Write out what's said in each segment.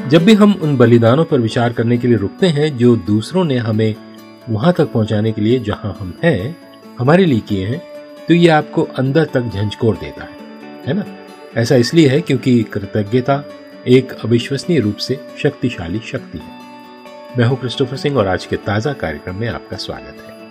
जब भी हम उन बलिदानों पर विचार करने के लिए रुकते हैं जो दूसरों ने हमें वहां तक पहुंचाने के लिए जहां हम हैं हमारे लिए किए हैं, तो ये आपको अंदर तक झंझोर देता है ना? ऐसा इसलिए है क्योंकि कृतज्ञता एक अविश्वसनीय रूप से शक्तिशाली शक्ति है। मैं हूं क्रिस्टोफर सिंह और आज के ताजा कार्यक्रम में आपका स्वागत है।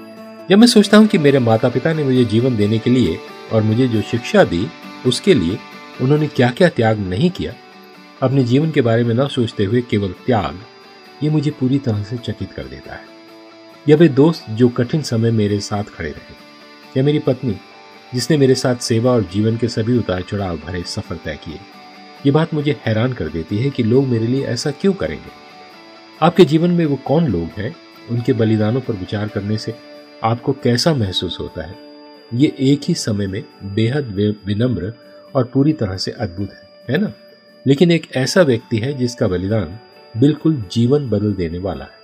जब मैं सोचता हूं कि मेरे माता पिता ने मुझे जीवन देने के लिए और मुझे जो शिक्षा दी उसके लिए उन्होंने क्या क्या त्याग नहीं किया, अपने जीवन के बारे में न सोचते हुए केवल त्याग, ये मुझे पूरी तरह से चकित कर देता है। या वे दोस्त जो कठिन समय मेरे साथ खड़े रहे, या मेरी पत्नी जिसने मेरे साथ सेवा और जीवन के सभी उतार चढ़ाव भरे सफर तय किए, ये बात मुझे हैरान कर देती है कि लोग मेरे लिए ऐसा क्यों करेंगे। आपके जीवन में वो कौन लोग हैं, उनके बलिदानों पर विचार करने से आपको कैसा महसूस होता है, ये एक ही समय में बेहद विनम्र और पूरी तरह से अद्भुत है ना? लेकिन एक ऐसा व्यक्ति है जिसका बलिदान बिल्कुल जीवन बदल देने वाला है।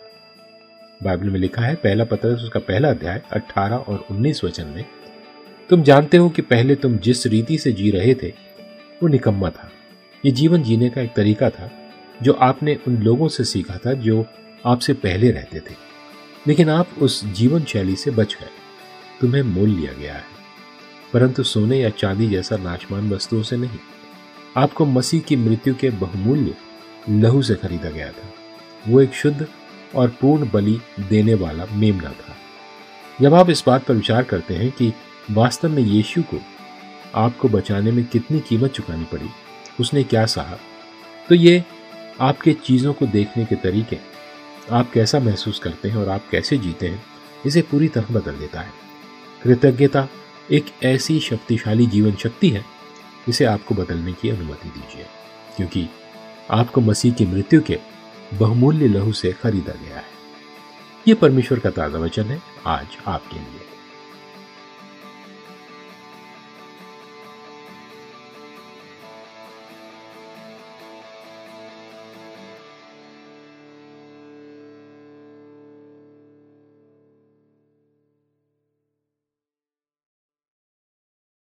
बाइबल में लिखा है, पहला पतरस उसका पहला अध्याय 18 और 19 वचन में, तुम जानते हो कि पहले तुम जिस रीति से जी रहे थे वो निकम्मा था। ये जीवन जीने का एक तरीका था जो आपने उन लोगों से सीखा था जो आपसे पहले रहते थे, लेकिन आप उस जीवन शैली से बच गए। तुम्हें मोल लिया गया है, परंतु सोने या चांदी जैसा नाशवान वस्तुओं से नहीं। आपको मसीह की मृत्यु के बहुमूल्य लहू से खरीदा गया था। वो एक शुद्ध और पूर्ण बलि देने वाला मेमना था। जब आप इस बात पर विचार करते हैं कि वास्तव में यीशु को आपको बचाने में कितनी कीमत चुकानी पड़ी, उसने क्या सहा, तो ये आपके चीज़ों को देखने के तरीके, आप कैसा महसूस करते हैं और आप कैसे जीते हैं, इसे पूरी तरह बदल देता है। कृतज्ञता एक ऐसी शक्तिशाली जीवन शक्ति है जिसे आपको बदलने की अनुमति दीजिए, क्योंकि आपको मसीह की मृत्यु के बहुमूल्य लहू से खरीदा गया है। ये परमेश्वर का ताजा वचन है आज आपके लिए।